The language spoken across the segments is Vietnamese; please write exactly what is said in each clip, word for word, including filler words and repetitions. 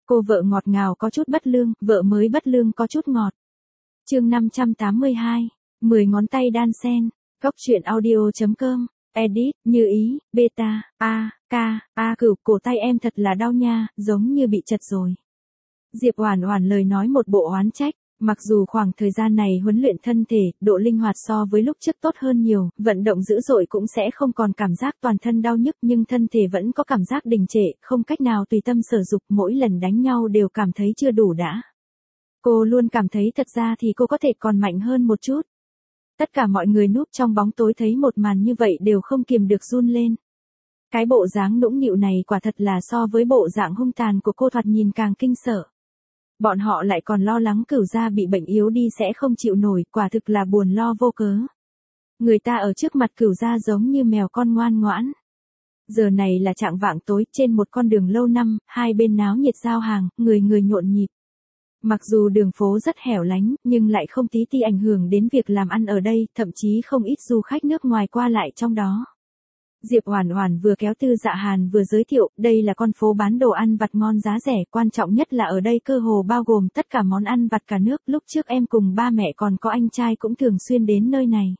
Cô vợ ngọt ngào có chút bất lương, vợ mới bất lương có chút ngọt. Chương năm trăm tám mươi hai, mười ngón tay đan sen. Góc truyện audio.com. Edit, Như Ý, Beta, A, K, A cửu, cổ tay em thật là đau nha, giống như bị chật rồi. Diệp Oản Oản lời nói một bộ oán trách. Mặc dù khoảng thời gian này huấn luyện thân thể, độ linh hoạt so với lúc trước tốt hơn nhiều, vận động dữ dội cũng sẽ không còn cảm giác toàn thân đau nhức, nhưng thân thể vẫn có cảm giác đình trệ, không cách nào tùy tâm sở dục, mỗi lần đánh nhau đều cảm thấy chưa đủ đã. Cô luôn cảm thấy thật ra thì cô có thể còn mạnh hơn một chút. Tất cả mọi người núp trong bóng tối thấy một màn như vậy đều không kiềm được run lên. Cái bộ dáng nũng nịu này quả thật là so với bộ dạng hung tàn của cô thoạt nhìn càng kinh sợ. Bọn họ lại còn lo lắng Cửu gia bị bệnh yếu đi sẽ không chịu nổi, quả thực là buồn lo vô cớ. Người ta ở trước mặt Cửu gia giống như mèo con ngoan ngoãn. Giờ này là chạng vạng tối, trên một con đường lâu năm, hai bên náo nhiệt giao hàng, người người nhộn nhịp. Mặc dù đường phố rất hẻo lánh, nhưng lại không tí ti ảnh hưởng đến việc làm ăn ở đây, thậm chí không ít du khách nước ngoài qua lại trong đó. Diệp Oản Oản vừa kéo Tư Dạ Hàn vừa giới thiệu, đây là con phố bán đồ ăn vặt ngon giá rẻ, quan trọng nhất là ở đây cơ hồ bao gồm tất cả món ăn vặt cả nước, lúc trước em cùng ba mẹ còn có anh trai cũng thường xuyên đến nơi này.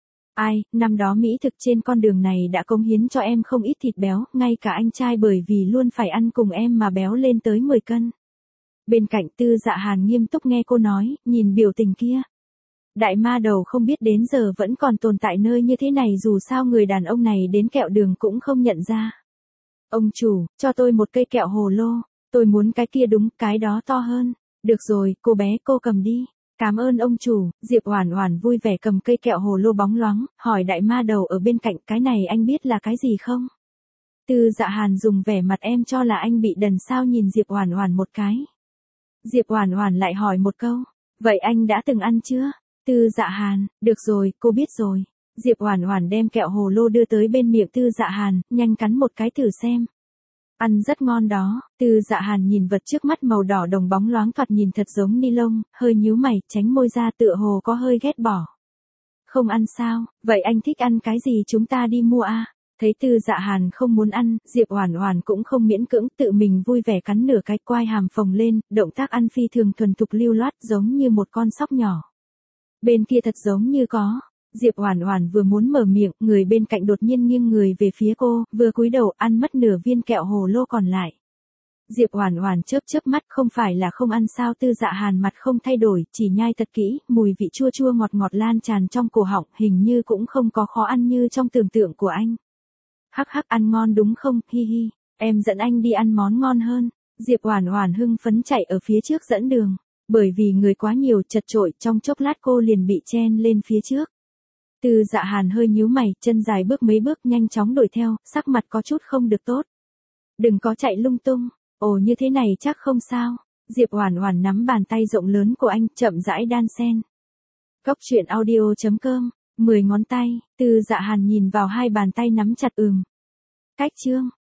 Ai, năm đó mỹ thực trên con đường này đã cống hiến cho em không ít thịt béo, ngay cả anh trai bởi vì luôn phải ăn cùng em mà béo lên tới mười cân. Bên cạnh Tư Dạ Hàn nghiêm túc nghe cô nói, nhìn biểu tình kia. Đại ma đầu không biết đến giờ vẫn còn tồn tại nơi như thế này, dù sao người đàn ông này đến kẹo đường cũng không nhận ra. Ông chủ, cho tôi một cây kẹo hồ lô, tôi muốn cái kia đúng, cái đó to hơn. Được rồi, cô bé cô cầm đi. Cảm ơn ông chủ. Diệp Oản Oản vui vẻ cầm cây kẹo hồ lô bóng loáng, hỏi đại ma đầu ở bên cạnh, cái này anh biết là cái gì không? Tư Dạ Hàn dùng vẻ mặt em cho là anh bị đần sao nhìn Diệp Oản Oản một cái. Diệp Oản Oản lại hỏi một câu, vậy anh đã từng ăn chưa? Tư Dạ Hàn, được rồi, cô biết rồi. Diệp Oản Oản đem kẹo hồ lô đưa tới bên miệng Tư Dạ Hàn, nhanh cắn một cái thử xem. Ăn rất ngon đó. Tư Dạ Hàn nhìn vật trước mắt màu đỏ đồng bóng loáng thoạt nhìn thật giống ni lông, hơi nhíu mày, tránh môi ra tựa hồ có hơi ghét bỏ. Không ăn sao? Vậy anh thích ăn cái gì chúng ta đi mua a? Thấy Tư Dạ Hàn không muốn ăn, Diệp Oản Oản cũng không miễn cưỡng, tự mình vui vẻ cắn nửa cái, quai hàm phồng lên, động tác ăn phi thường thuần thục lưu loát giống như một con sóc nhỏ. Bên kia thật giống như có. Diệp Oản Oản vừa muốn mở miệng, người bên cạnh đột nhiên nghiêng người về phía cô, vừa cúi đầu ăn mất nửa viên kẹo hồ lô còn lại. Diệp Oản Oản chớp chớp mắt, không phải là không ăn sao? Tư Dạ Hàn mặt không thay đổi, chỉ nhai thật kỹ, mùi vị chua chua ngọt ngọt lan tràn trong cổ họng, hình như cũng không có khó ăn như trong tưởng tượng của anh. Hắc hắc, ăn ngon đúng không? Hi hi, em dẫn anh đi ăn món ngon hơn. Diệp Oản Oản hưng phấn chạy ở phía trước dẫn đường. Bởi vì người quá nhiều chật chội, trong chốc lát cô liền bị chen lên phía trước. Tư Dạ Hàn hơi nhíu mày, chân dài bước mấy bước nhanh chóng đuổi theo, sắc mặt có chút không được tốt. Đừng có chạy lung tung, ồ như thế này chắc không sao. Diệp Oản Oản nắm bàn tay rộng lớn của anh, chậm rãi đan sen. Góc truyện audio.com, mười ngón tay. Tư Dạ Hàn nhìn vào hai bàn tay nắm chặt ừm. Cách chương.